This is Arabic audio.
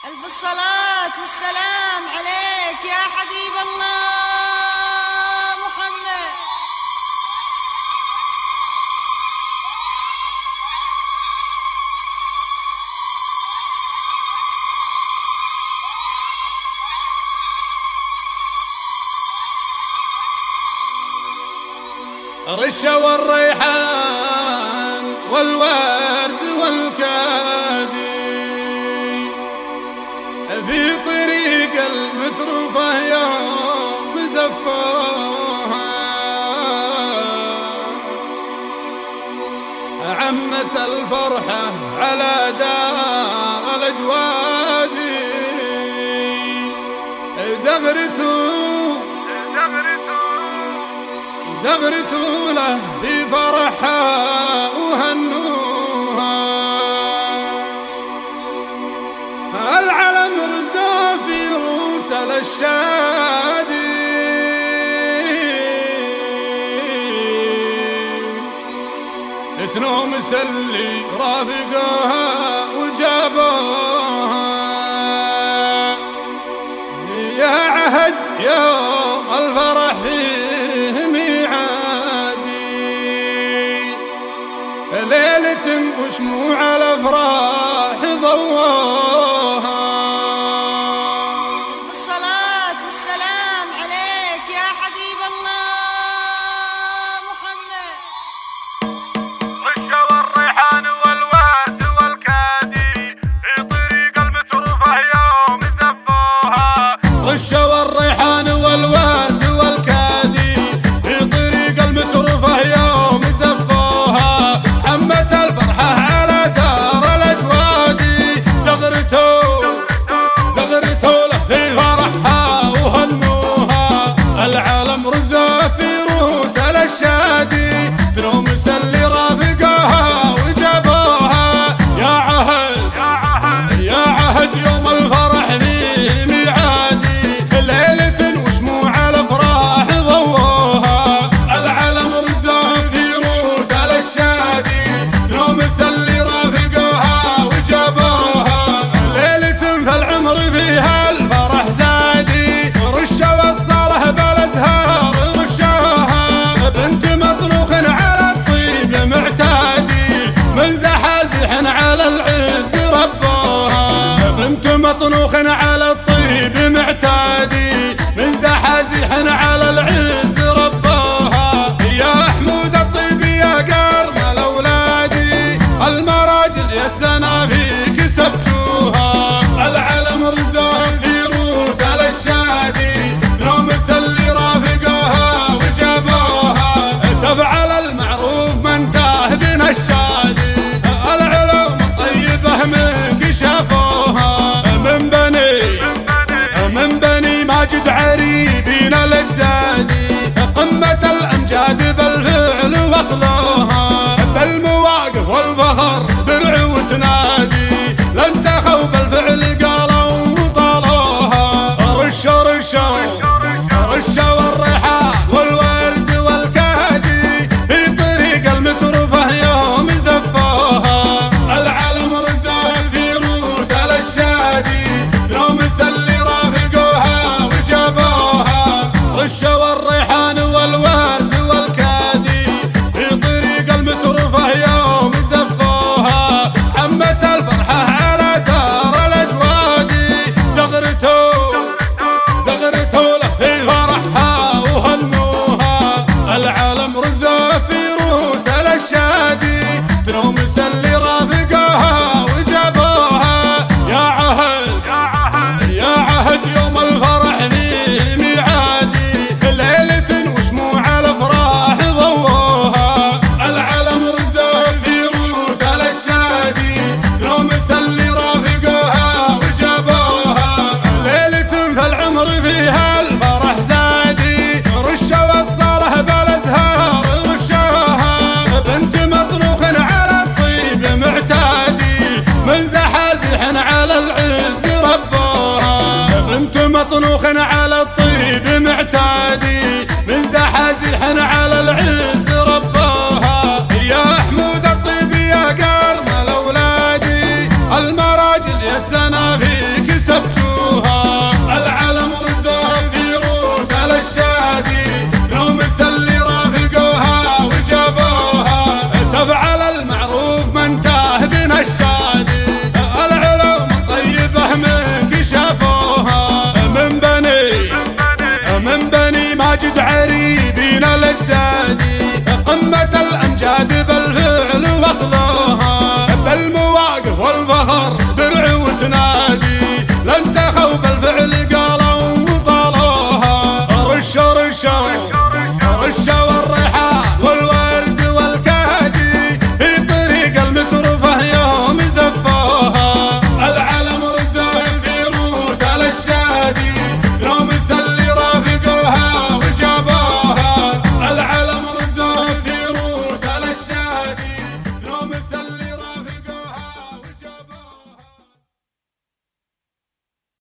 ألف الصلاة والسلام عليك يا حبيب الله محمد. الرشة والريحان والورد والكادي في طريق المتروفة يوم زفوها، عمت الفرحة على دار الأجوادي، زغرتوا له في فرحها وهنوها، العلم رزا في روس الشادي، تنوم سلي رافقوها وجابوها، يا عهد يوم الفرح فيه ميعادي، ليلة وشموع الأفراح ضواها. الصلاة والسلام عليك يا حبيب الله محمد. الرشة والريحان والورد والكادي في طريق المتروفة يوم زفوها، الرشة والريحان والورد والكادي في طريق المتروفة يوم زفوها، عمت الفرحة على دار الأجوادي، زغرتوا له في فرحها وهنوها، العالم رزا في روس الشادي، تنوم سلي رافقوها وجابوها، يا عهد يوم الفرح فيه ميعادي، ليلة وشموع الأفراح ضووها، العلم رزا في روس الشادي، تنوم سلي رافقوها وجابوها، ليلة فالعمر فيها الفرح زادي، رشة والصالح بالأزهار رشوها، بنت مطروخ على الطيب معتادي، من زحازح على العز ربوها، بنت مطروخ على الطيب معتادي، من زحازح على العز ربوها، يا حمود الطيب يا كرم الأولادي، المراجل يا السنافي كسبتوها، العلم رزا في روس الشادي، نوم سلي رافقوها وجابوها، تفعل المعروف من تهدن الشادي، العلوم الطيبة منك شافوها، من بني ماجد عريبين الأجدادي، قمة الأمجاد بالفعل وصلوها، بالمواقف والفخر درع وسنادي، لن تخوا بالفعل قالوا وطالوها، رشة والريحان والورد والكادي في طريق المتروفة يوم زفوها، العلم رزا في روس الشادي، يوم سلي رافقوها وجابوها، رشة والريحان والورد والكادي في طريق المتروفة يوم زفوها، عمت الفرحة على دار الأجوادي، زغرتوا له في فرحها وهنوها، العالم رزا في روس الشادي، تنوم سلي رافقوها وجابوها، يا عهد يوم الفرح فيه ميعادي، ليلة وشموع الأفراح ضووها، العلم رزا في روس الشادي، تنوم سلي رافقوها وجابوها، ليلة فالعمر فيها الفرح زادي، رشة والصالح بالأزهار رشوها، بنت مطروخ على الطيب معتادي، من زحازح على العز ربوها، بنت مطروخ على الطيب معتادي، من زحازح على